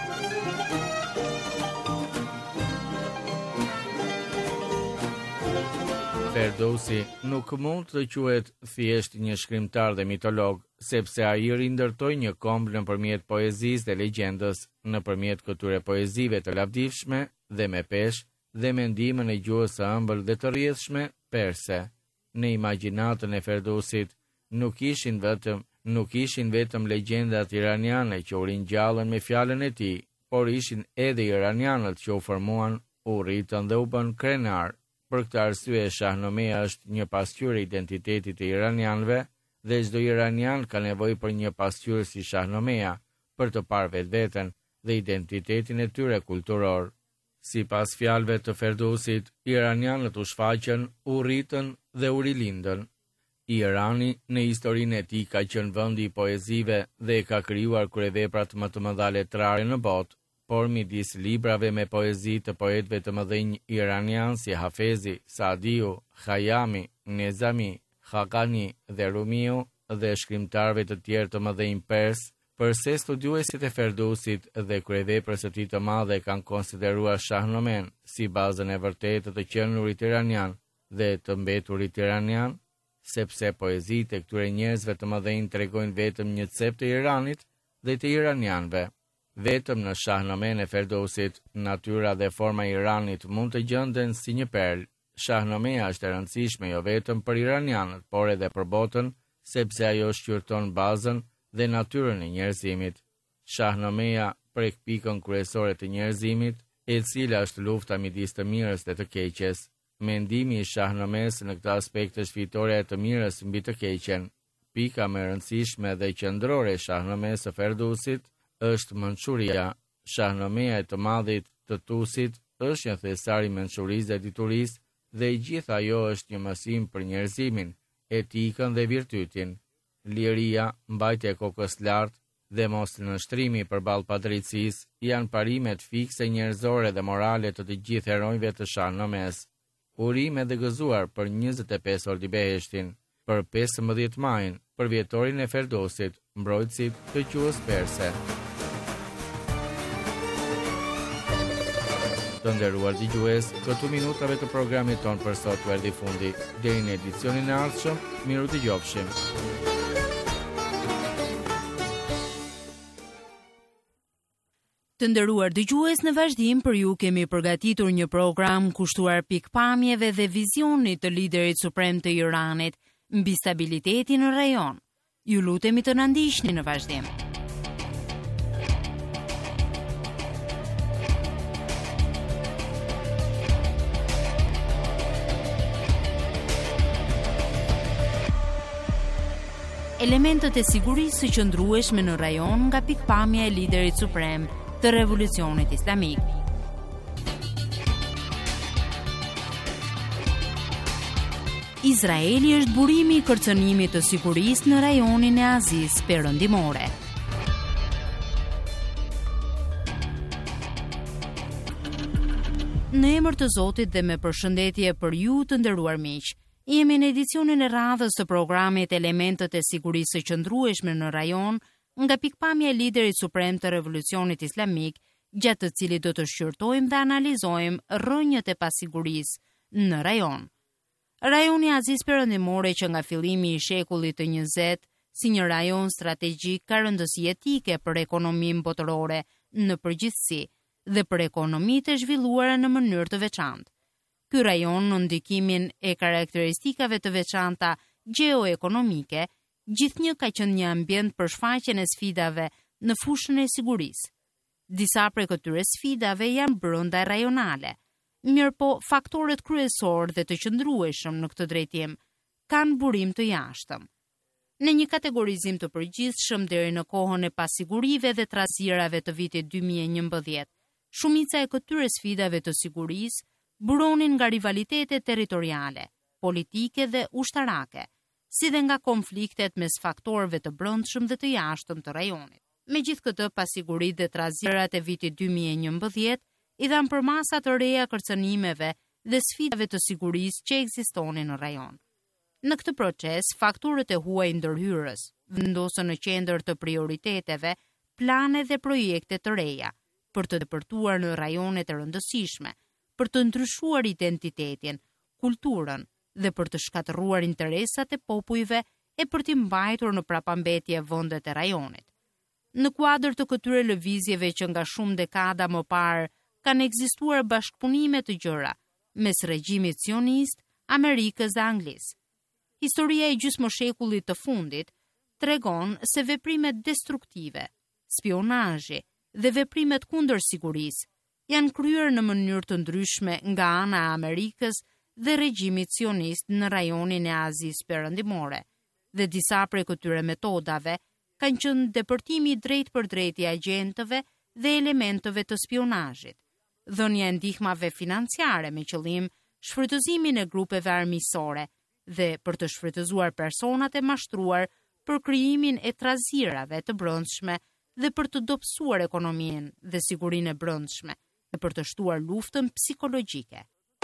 Ferdusi nuk mund të quhet thjesht një shkrimtar dhe mitolog, sepse ai rindërtoi një komb nëpërmjet poezisë dhe legjendës, nëpërmjet këtyre poezive të lavdishme dhe me peshë dhe me ndihmën e gjuhës së ëmbël dhe të rrjedhshme perse. Në imagjinatën e Ferdusit nuk ishin vetëm nuk ishin vetëm legjendat iraniane që u ringjallën me fjalën e tij, por ishin edhe iranianët që u formuan, u rritën dhe u bën krenar. Për këtë arsye, Shahnamea është një pasqyrë e identitetit të iranianëve dhe çdo iranian ka nevojë për një pasqyrë si Shahnamea për të parë vetveten dhe identitetin e tyre kulturor. Sipas fjalëve të Ferdusit, iranianët u shfaqën, u rritën dhe u rilindën. Irani në historinë e tij ka qenë vendi i poezive dhe ka krijuar kryeveprat më të mëdha letrare në botë. por midis librave me poezi të poetëve të mëdhenj iranian si Hafezi, Saadiu, Khayyami, Nezami, Khaqani dhe Rumiu dhe shkrimtarëve të tjerë të mëdhenj pers, përse studiuesit e Ferdusit dhe kryeveprës së tij të madhe kanë konsideruar Shahnomen si bazën e vërtetë të qenurit iranian dhe të mbeturit iranian, sepse poezitë e këtyre njerëzve të mëdhenj tregojnë vetëm një cep të Iranit dhe të iranianëve. Vetëm në Shahnomen e Ferdusit, natyra dhe forma e Iranit mund të gjenden si një perlë. Shahnamea është e rëndësishme jo vetëm për iranianët, por edhe për botën, sepse ajo shqyrton bazën dhe natyrën e njerëzimit. Shahnamea prek pikën kryesore të njerëzimit, e cila është lufta midis të mirës dhe të keqes. Mendimi i Shahnames në këtë aspekt është fitoria e të mirës mbi të keqen. Pika më e rëndësishme dhe qendrore e Shahnames së Ferdusit është mençuria. Shahnamea e të madhit të Tusit është një thesar i mençurisë dhe diturisë dhe i gjithë ajo është një mësim për njerëzimin, etikën dhe virtytin. Liria, mbajtja e kokës lart dhe mos nënshtrimi përballë padrejtësisë janë parimet fikse njerëzore dhe morale të të gjithë heronjve të Shahnames. Urime dhe gëzuar për njëzet e pesë Ordibeheshtin, për pesëmbëdhjetë majin, për vjetorin e Ferdosit, mbrojtësit të quës perse. Të nderuar dëgjues, këtu minutave të programit ton për sot u erdhi fundi. Deri në edicionin e ardhshëm, miru dëgjofshim. Të nderuar dëgjues, në vazhdim për ju kemi përgatitur një program kushtuar pikpamjeve dhe vizionit të liderit suprem të Iranit mbi stabilitetin në rajon. Ju lutemi të na ndiqni në vazhdim. Elementët e sigurisë së qëndrueshme në rajon nga pikpamja e liderit suprem të revolucionit islamik. Izraeli është burimi i kërcënimit të sigurisë në rajonin e Azisë Perëndimore. Në emër të Zotit dhe me përshëndetje për ju të nderuar miq, jemi në edicionin e radhës të programit Elementët e sigurisë së qëndrueshme në rajon, nga pikpamja e liderit suprem të revolucionit islamik, gjatë të cilit do të shqyrtojmë dhe analizojmë rrënjët e pasigurisë në rajon. Rajoni Azisë Perëndimore, që nga fillimi i shekullit të njëzet, si një rajon strategjik, ka rëndësi etike për ekonominë botërore në përgjithësi dhe për ekonomitë e zhvilluara në mënyrë të veçantë. Ky rajon, në ndikimin e karakteristikave të veçanta gjeoekonomike, gjithnjë ka qenë një ambient për shfaqjen e sfidave në fushën e sigurisë. Disa prej këtyre sfidave janë brenda rajonale, mirë po faktorët kryesor dhe të qëndrueshëm në këtë drejtim kanë burim të jashtëm. Në një kategorizim të përgjithshëm deri në kohën e pasigurive dhe trazirave të vitit dy mijë e njëmbëdhjetë, shumica e këtyre sfidave të sigurisë buronin nga rivalitete territoriale, politike dhe ushtarake, si dhe nga konfliktet mes faktorëve të brendshëm dhe të jashtëm të rajonit. Megjithë këtë, pasiguritë dhe trazirat e vitit dy mijë e njëmbëdhjetë i dhanë përmasa të reja kërcënimeve dhe sfidave të sigurisë që ekzistonin në rajon. Në këtë proces, faktorët e huaj ndërhyrës vendosën në qendër të prioriteteve plane dhe projekte të reja për të depërtuar në rajone të rëndësishme, për të ndryshuar identitetin, kulturën dhe për të shkatërruar interesat e popujve e për t'i mbajtur në prapambetje vendet e rajonit. Në kuadër të këtyre lëvizjeve që nga shumë dekada më parë kanë ekzistuar bashkëpunime të gjëra mes regjimit sionist, Amerikës dhe Anglisë. Historia e gjysmëshekullit të fundit tregon se veprimet destruktive, spionazhi dhe veprimet kundër sigurisë janë kryer në mënyrë të ndryshme nga ana e Amerikës dhe regjimit sionist në rajonin e Azisë Perëndimore, dhe disa prej këtyre metodave kanë qenë depërtimi drejt për drejt i agjentëve dhe elementëve të spionazhit, dhënia e ndihmave financiare me qëllim shfrytëzimin e grupeve armiqësore dhe për të shfrytëzuar personat e mashtruar për krijimin e trazirave të brendshme dhe për të dobësuar ekonominë dhe sigurinë e brendshme dhe për të shtuar luftën psikologjike.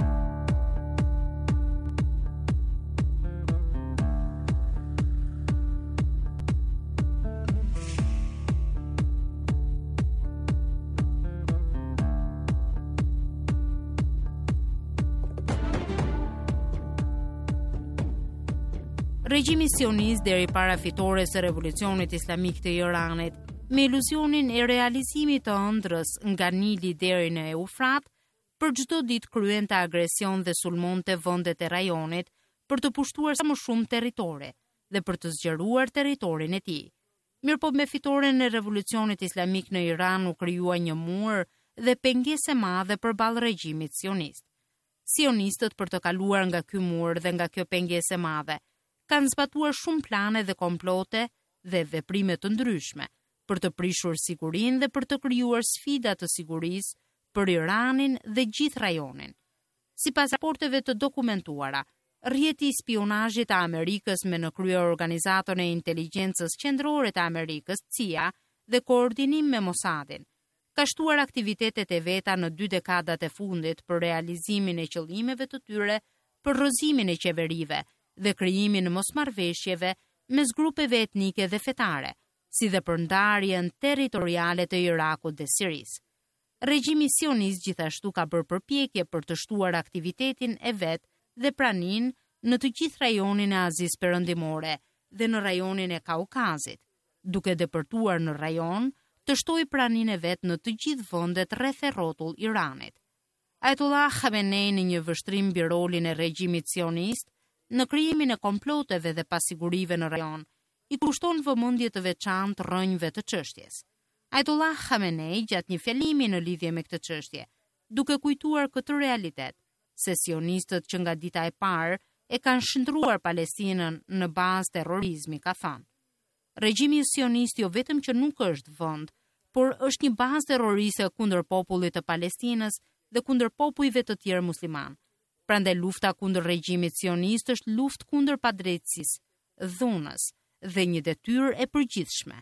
Regjimi sionist deri para fitores së revolucionit islamik të Iranit, me iluzionin e realizimit të ëndrrës nga Nili deri në Eufrat, për çdo ditë kryente agresion dhe sulmonte vendet e rajonit për të pushtuar sa më shumë territore dhe për të zgjeruar territorin e tij. Mirëpo me fitoren e revolucionit islamik në Iran u krijua një mur dhe pengesë e madhe përballë regjimit sionist. Sionistët, për të kaluar nga ky mur dhe nga kjo pengesë e madhe, kanë zbatuar shumë plane dhe komplote dhe veprime të ndryshme për të prishur sigurinë dhe për të krijuar sfida të sigurisë për Iranin dhe gjithë rajonin. Sipas raporteve të dokumentuara, rrjeti i spionazhit të Amerikës me në krye organizatën e inteligjencës qendrore të Amerikës, C I A, dhe koordinim me Mossadin, ka shtuar aktivitetet e veta në dy dekadat e fundit për realizimin e qëllimeve të tyre për rrëzimin e qeverive dhe krijimin e mosmarrveshjeve mes grupeve etnike dhe fetare, si dhe për ndarjen territoriale të Irakut dhe Sirisë. Regjimi sionist gjithashtu ka bërë përpjekje për të shtuar aktivitetin e vet dhe praninë në të gjithë rajonin e Azisë Perëndimore dhe në rajonin e Kaukazit, duke depërtuar në rajon të shtojë praninë e vet në të gjithë vendet rreth e rrotull Iranit. Ayatollah Khamenei, në një vështrim mbi rolin e regjimit sionist në krijimin e komploteve dhe pasigurive në rajon, i kushton vëmendje të veçantë rrënjve të çështjes. Ayatollah Khamenei, gjatë një fjalimi në lidhje me këtë çështje, duke kujtuar këtë realitet, se sionistët që nga dita e parë e kanë shndruar Palestinën në bazë terrorizmi, ka thënë: Regjimi sionist jo vetëm që nuk është vend, por është një bazë terroriste kundër popullit të Palestinës dhe kundër popujve të tjerë musliman. Prandaj lufta kundër regjimit sionist është luftë kundër padrejtësisë, dhunës dhe një detyrë e përgjithshme.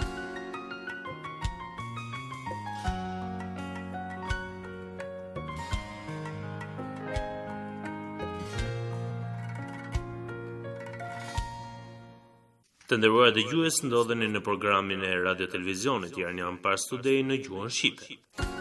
Të nderuar dëgjues, ndodheni në programin e Radio Televizionit Iranian Pars Today në gjuhën shqipe.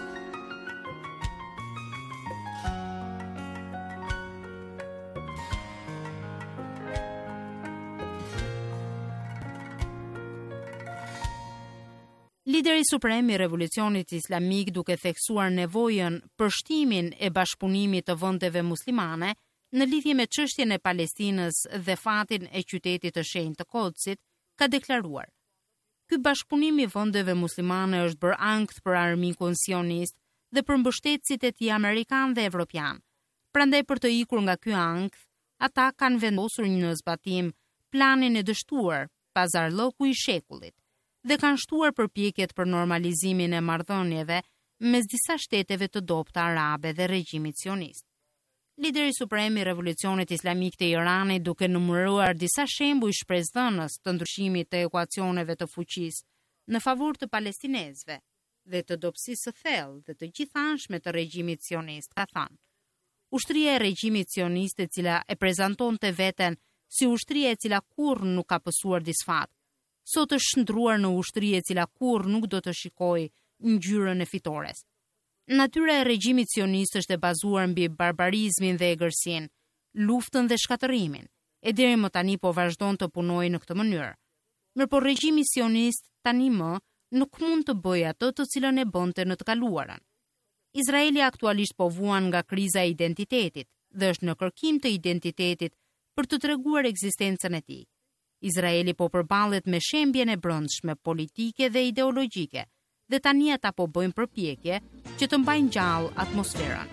Lideri suprem i revolucionit islamik, duke theksuar nevojën për shtimin e bashkëpunimit të vendeve muslimane në lidhje me çështjen e Palestinës dhe fatin e qytetit të shenjtë të Kodsit, ka deklaruar: Ky bashkëpunim i vendeve muslimane është bërë ankth për armikun sionist dhe për mbështetësit e tij amerikan dhe evropian. Prandaj, për të ikur nga ky ankth, ata kanë vendosur në zbatim planin e dështuar pazarlloku i shekullit dhe kanë shtuar përpjekjet për normalizimin e marrëdhënieve mes disa shteteve të dobta arabe dhe regjimit sionist. Lideri suprem i revolucionit islamik të Iranit, duke numëruar disa shembuj shpresdhënës të ndryshimit të ekuacioneve të fuqisë në favur të palestinezëve dhe të dobësisë së thellë dhe të gjithanshme të regjimit sionist, ka thënë: Ushtria e regjimit sionist, e cila e prezantonte veten si ushtria e cila kurrë nuk ka pësuar disfat, sot është shndruar në ushtri e cila kurrë nuk do të shikojë ngjyrën e fitores. Natyra e regjimit sionist është e bazuar mbi barbarizmin dhe egërsinë, luftën dhe shkatërimin, e deri më tani po vazhdon të punojë në këtë mënyrë. Mirëpo regjimi sionist tani më nuk mund të bëjë atë të cilën e bënte në të kaluarën. Izraeli aktualisht po vuan nga kriza e identitetit dhe është në kërkim të identitetit për të treguar ekzistencën e tij. Izraeli po përballet me shembjen e brendshme politike dhe ideologjike, dhe tani ata po bëjnë përpjekje që të mbajnë gjallë atmosferën.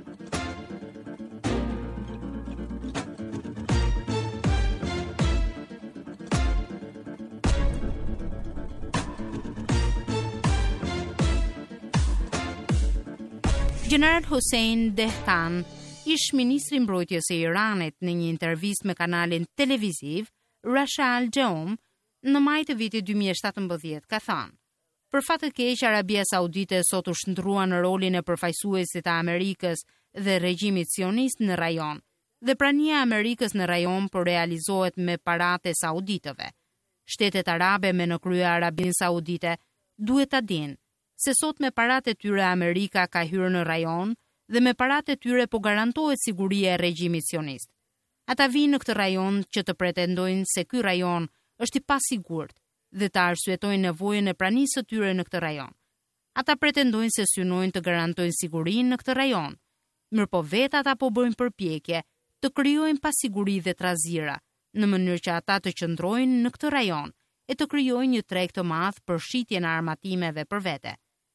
General Hossein Dehkan, ish ministri mbrojtjes e Iranit, në një intervistë me kanalin televiziv Rasha Al Jaum, në maj të vitit dy mijë e shtatëmbëdhjetë, ka thënë: Për fat të keq, Arabia Saudite sot u shndrua në rolin e përfaqësuesit të Amerikës dhe regjimit sionist në rajon, dhe prania e Amerikës në rajon po realizohet me paratë e sauditëve. Shtetet arabe me në krye Arabinë Saudite duhet ta dinë se sot me paratë e tyre Amerika ka hyrë në rajon dhe me paratë e tyre po garantohet siguria e regjimit sionist. Ata vinë në këtë rajon që të pretendojnë se ky rajon është i pasigurt dhe të arsyetojnë nevojën e pranisë së tyre në këtë rajon. Ata pretendojnë se synojnë të garantojnë sigurinë në këtë rajon, mirëpo vetë ata po bëjnë përpjekje të krijojnë pasiguri dhe trazira, në mënyrë që ata të qëndrojnë në këtë rajon e të krijojnë një treg të madh për shitjen e armatimeve për vete.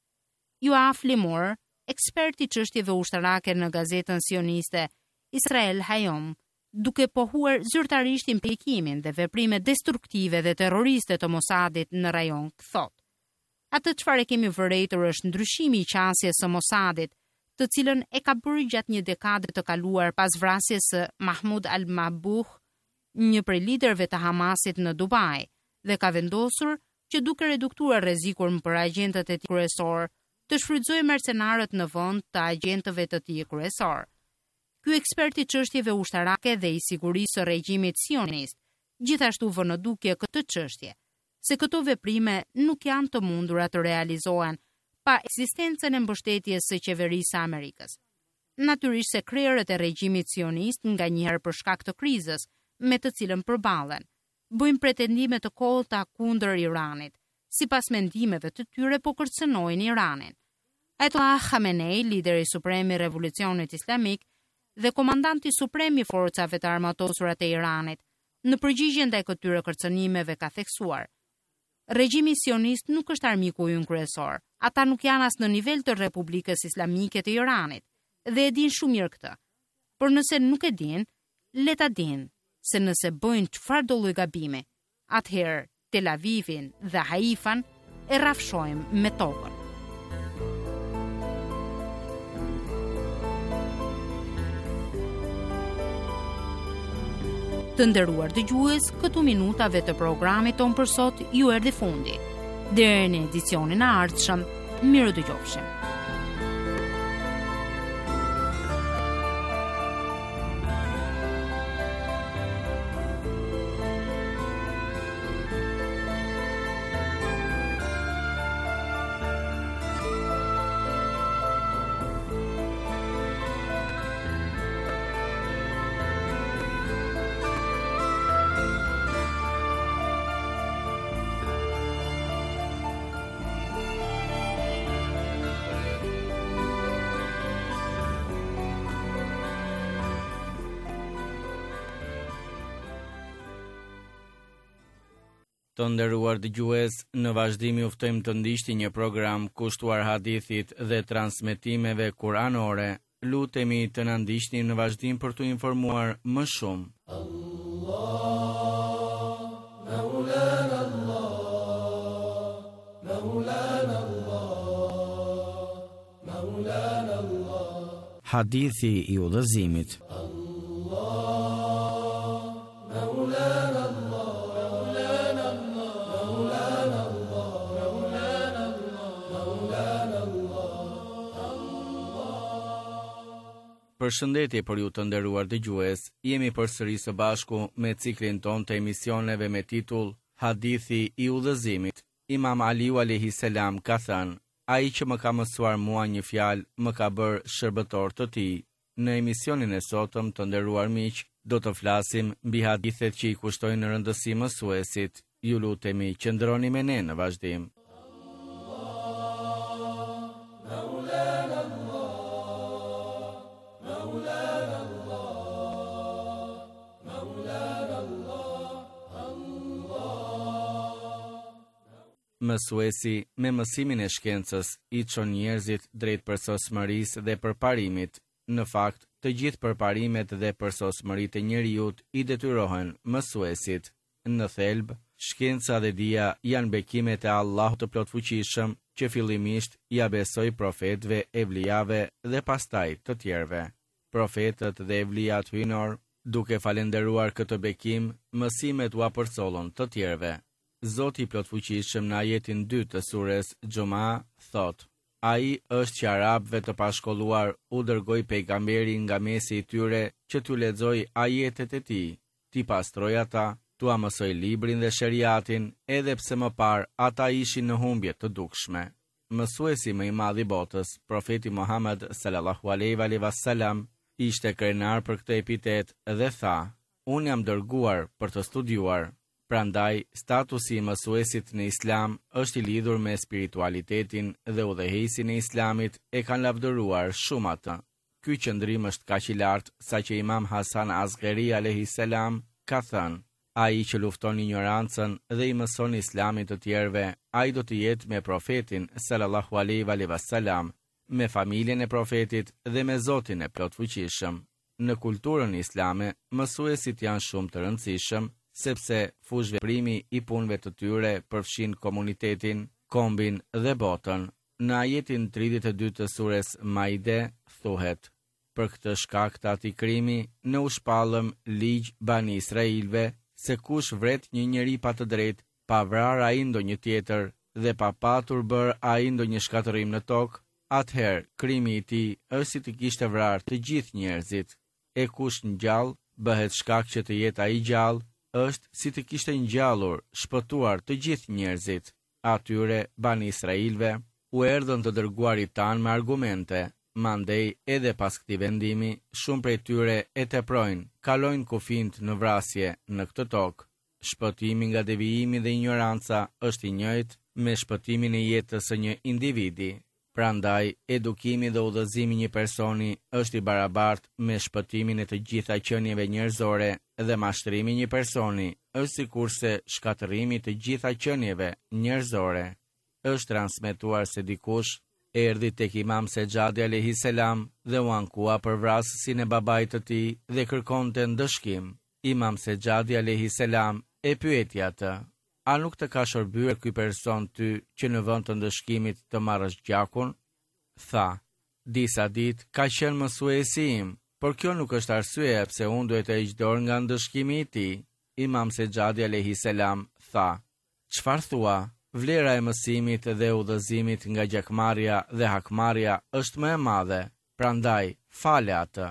Yoav Limor, ekspert i çështjeve ushtarake në gazetën sioniste Israel Hayom, duke pohuar zyrtarisht implikimin dhe veprimet destruktive dhe terroriste të Mossadit në rajon, thot: Atë çfarë kemi vërejtur është ndryshimi i qasjes së Mossadit, të cilën e ka bërë gjatë një dekade të kaluar pas vrasjes së Mahmoud al-Mabouh, një prej liderëve të Hamasit në Dubai, dhe ka vendosur që duke reduktuar rrezikun për agjentët e tij kryesor, të shfrytëzojë mercenarët në vend të agjentëve të tij kryesor. Ky ekspert i çështjeve ushtarake dhe i sigurisë së regjimit sionist gjithashtu vë në dukje këtë çështje, se këto veprime nuk janë të mundura të realizohen pa ekzistencën e mbështetjes së qeverisë së Amerikës. Natyrisht se krerët e regjimit sionist nganjëherë për shkak të krizës me të cilën përballen, bëjnë pretendime të kollëta kundër Iranit, sipas mendimeve të tyre po kërcënojnë Iranin. Ayatollah Khamenei, lideri suprem i revolucionit islamik dhe komandanti suprem i forcave të armatosura të Iranit, në përgjigje ndaj këtyre kërcënimeve ka theksuar: Regjimi sionist nuk është armiku ynë kryesor. Ata nuk janë as në nivel të Republikës Islamike të Iranit dhe e din shumë mirë këtë. Por nëse nuk e din, le ta dinë se nëse bëjnë çfarë do lloj gabimi, atëherë Tel Avivin dhe Haifan e rrafshojmë me tokën. Të nderuar dëgjues, këtu minutave të programit ton për sot ju erdhi fundi. Deri në edicionin e ardhshëm, miru dëgjofshim. Të nderuar dëgjues, në vazhdim ju ftojmë të ndiqni një program kushtuar hadithit dhe transmetimeve kuranore. Lutemi të na ndiqni në vazhdim për t'u informuar më shumë. Allah, Maulana Allah, Maulana Allah, Maulana Allah. Hadithi i udhëzimit. Përshëndetje për ju të nderuar dëgjues, jemi përsëri së bashku me ciklin ton të emisioneve me titull Hadithi i udhëzimit. Imam Aliu alayhi salam ka thënë: ai që më ka mësuar mua një fjalë, më ka bërë shërbëtor të tij. Në emisionin e sotëm, të nderuar miq, do të flasim mbi hadithet që i kushtojnë rëndësi mësuesit. Ju lutemi qëndroni me ne në vazhdim. Mësuesi me mësimin e shkencës i çon njerëzit drejt përsosmërisë dhe përparimit. Në fakt, të gjithë përparimet dhe përsosmëritë e njerëzit i detyrohen mësuesit. Në thelb, shkenca dhe dija janë bekimet e Allahut të plotfuqishëm që fillimisht ja besoi profetëve, evlijave dhe pastaj të tjerëve. Profetët dhe evlijat hynor, duke falenderuar këtë bekim, mësimet u apërcollën të tjerëve. Zoti i plotfuqishëm në ajetin dy të surës Xhuma thot: Ai është që arabëve të pashkolluar u dërgoi pejgamberi nga mesi i tyre që t'u lexoj ajetet e tij, t'i pastroj ata, t'u mësoj librin dhe shariatin, edhe pse më parë ata ishin në humbje të dukshme. Mësuesi më i madh i botës, profeti Muhammed sallallahu alaihi wasallam, ishte krenar për këtë epitet dhe tha: Unë jam dërguar për të studiuar. Prandaj, statusi i mësuesit në Islam është i lidhur me spiritualitetin dhe udhëheqësin e Islamit e kanë lavdëruar shumë atë. Ky qëndrim është kaq i lartë saqë Imam Hasan Asghari alayhi salam ka thënë: ai që lufton ignorancën dhe i mëson Islamin të tjerëve, ai do të jetë me profetin sallallahu alaihi wasallam, me familjen e profetit dhe me Zotin e plotfuqishëm. Në kulturën islame, mësuesit janë shumë të rëndësishëm, sepse fush veprimi i punëve të tyre përfshin komunitetin, kombin dhe botën. Në ajetin tridhjetë e dy të surës Maide thuhet: Për këtë shkak të atij krimi, ne u shpallëm ligj Bani Israilve, se kush vret një njeri pa të drejtë, pa vrar ai ndonjë tjetër dhe pa patur bër ai ndonjë shkatërrim në tokë, atëherë krimi i tij është si të kishte vrarë të gjithë njerëzit. E kush ngjall bëhet shkak që të jetë ai gjallë, është si të kishte ngjallur, shpëtuar të gjithë njerëzit. Atyre Bani Israilve u erdhën të dërguarit tan me argumente, mandej edhe pas këtij vendimi, shumë prej tyre e teprojnë, kalojnë kufijt në vrasje në këtë tokë. Shpëtimi nga devijimi dhe ignoranca është i njëjtë me shpëtimin e jetës së një individi. Prandaj, edukimi dhe udhëzimi një personi është i barabartë me shpëtimin e të gjitha qenieve njerëzore dhe mashtrimi një personi është sikurse shkatërrimi të gjitha qenieve njerëzore. Është transmetuar se dikush erdhi tek Imam Sejadi alayhi salam dhe u ankua për vrasësin e babait të tij dhe kërkonte ndëshkim. Imam Sejadi alayhi salam e pyeti atë: A nuk të ka shërbyer ky person ty që në vend të ndëshkimit të marrësh gjakun? Tha: Disa ditë ka qenë mësuesi im, por kjo nuk është arsye pse unë duhet të heq dorë nga ndëshkimi i tij. Imam Sejadi alayhi salam tha: Çfarë thua? Vlera e mësimit dhe udhëzimit nga gjakmarrja dhe hakmarrja është më e madhe, prandaj fale atë.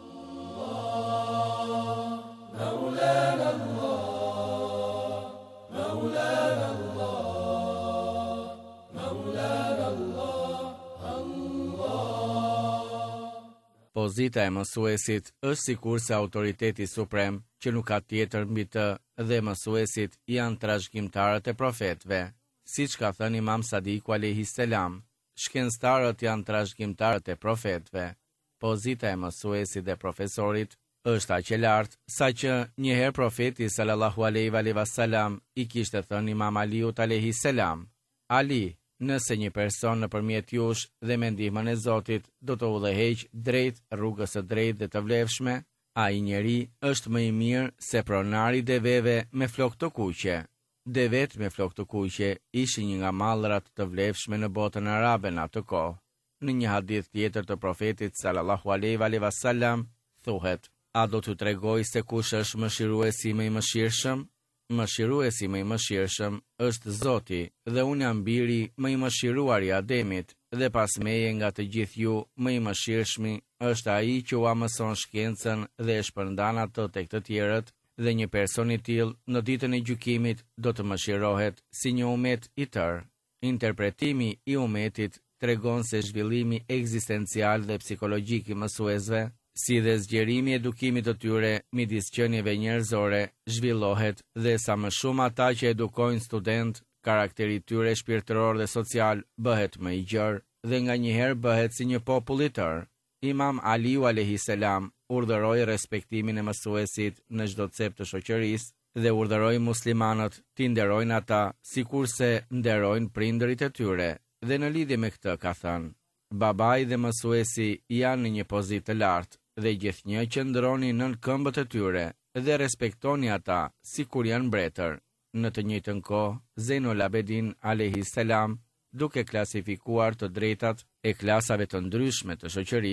Pozita e mësuesit është sikurse autoriteti suprem që nuk ka tjetër mbi të dhe mësuesit janë trashëgimtarët e profetëve. Siç ka thënë Imam Sadiku alayhi salam, shkencëtarët janë trashëgimtarët e profetëve. Pozita e mësuesit dhe profesorit është aq e lartë saqë një herë profeti sallallahu alaihi wasallam i kishte thënë Imam Aliut alayhi salam: Ali, nëse një person nëpërmjet jush dhe me ndihmën e Zotit do të udhëheq drejt rrugës së drejtë dhe të vlefshme, ai njeri është më i mirë se pronari i deveve me flokë të kuqe. Devet me flokë të kuqe ishin një nga mallrat të vlefshme në botën arabe në atë kohë. Në një hadith tjetër të profetit sallallahu alaihi wasallam thuhet: A do t'ju tregoj se kush është mëshiruesi më i mëshirshëm? Mëshiruesi më i mëshirshëm është Zoti, dhe unë jam biri më i mëshiruar i Ademit, dhe pas meje nga të gjithë ju më i mëshirshmi është ai që ua mëson shkencën dhe e shpërndan atë tek të tjerët, dhe një person i tillë në ditën e gjykimit do të mëshirohet si një umet i tërë. Interpretimi i umetit tregon se zhvillimi ekzistencial dhe psikologjik i mësuesve, si dhe zgjerimi i edukimit të tyre midis qenieve njerëzore, zhvillohet dhe sa më shumë ata që edukojnë student, karakteri i tyre shpirtëror dhe social bëhet më i gjerë dhe nganjëherë bëhet si një popull i tërë. Imam Aliu alayhi salam urdhëroi respektimin e mësuesit në çdo cep të shoqërisë dhe urdhëroi muslimanët t'i nderojnë ata sikurse nderojnë prindërit e tyre. Dhe në lidhje me këtë ka thënë: Babai dhe mësuesi janë në një pozitë të lartë dhe gjithnjë qëndroni nën këmbët e tyre dhe respektoni ata sikur janë mbretër. Në të njëjtën kohë, Zeinul Abidin alayhi salam, duke klasifikuar të drejtat e klasave të ndryshme të shoqërisë,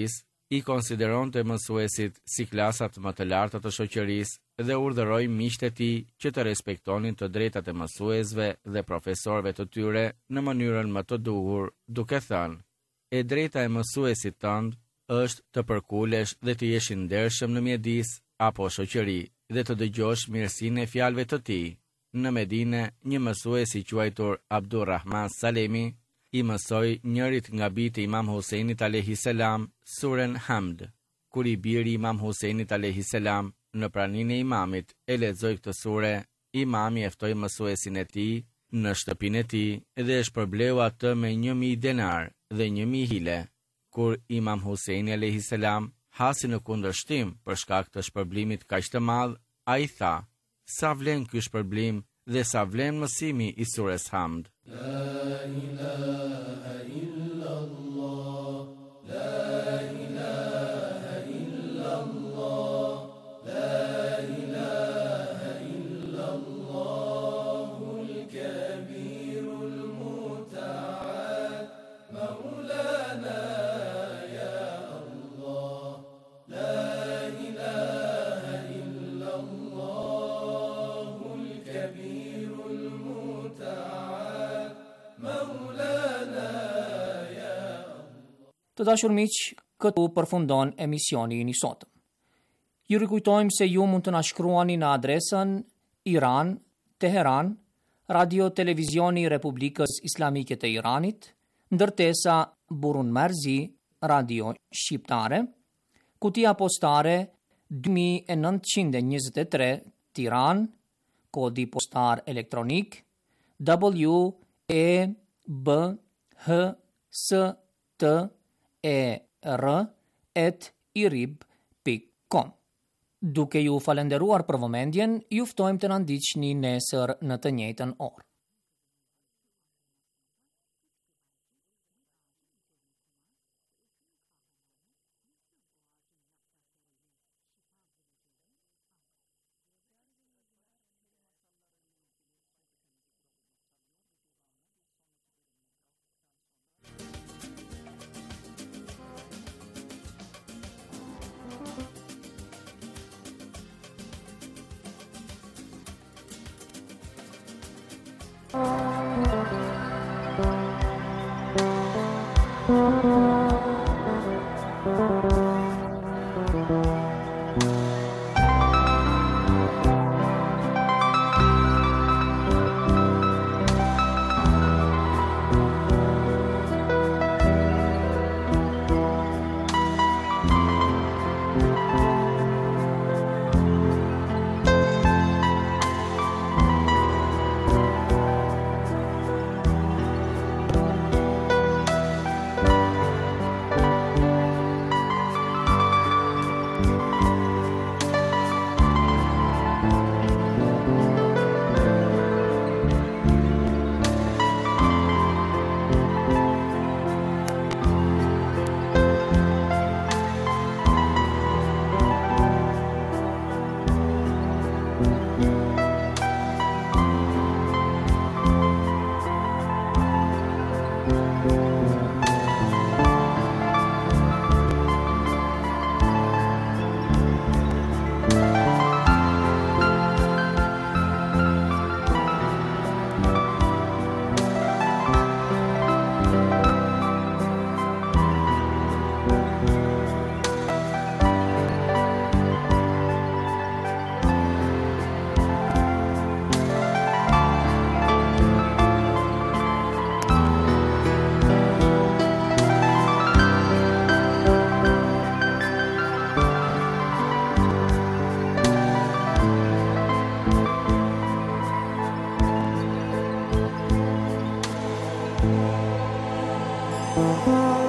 i konsideronte mësuesit si klasat më të larta të shoqërisë dhe urdhëroi miqtë e tij që të respektonin të drejtat e mësuesve dhe profesorëve të tyre në mënyrën më të duhur, duke thënë: "E drejta e mësuesit tënd është të përkulesh dhe të jesh i ndershëm në mjedis apo shoqëri dhe të dëgjosh mirësinë e fjalëve të tij." Në Medine, një mësues i quajtur Abdurrahman Salemi i mësoi njërit nga bijtë e Imam Husajnit alayhis salam surën Hamd. Kur i biri i Imam Husajnit alayhis salam në praninë e imamit e lexoi këtë sure, imami e ftoi mësuesin e tij në shtëpinë e tij dhe e shpërbleu atë me një mijë denar dhe një mijë hile. Kur Imam Husajni alayhis salam hasi në kundërshtim për shkak të shpërblimit kaq të madh, ai tha: "Sa vlen ky shpërblim dhe sa vlen mësimi i surës Hamd." Të dashur miq, këtu përfundon emisioni i sotëm. Ju rikujtojmë se ju mund të na shkruani në adresën Iran, Teheran, Radio Televizioni i Republikës Islamike të Iranit, ndërtesa Burun Marzi, Radio Shqiptare, kutia postare dy mijë e nëntëqind e njëzet e tre, Tiranë, kodi postar elektronik W E B H S T E R at irib pikë com. Duke ju falenderuar për vëmendjen, ju ftojmë të na ndiqni nesër në të njëjtën orë. Thank you.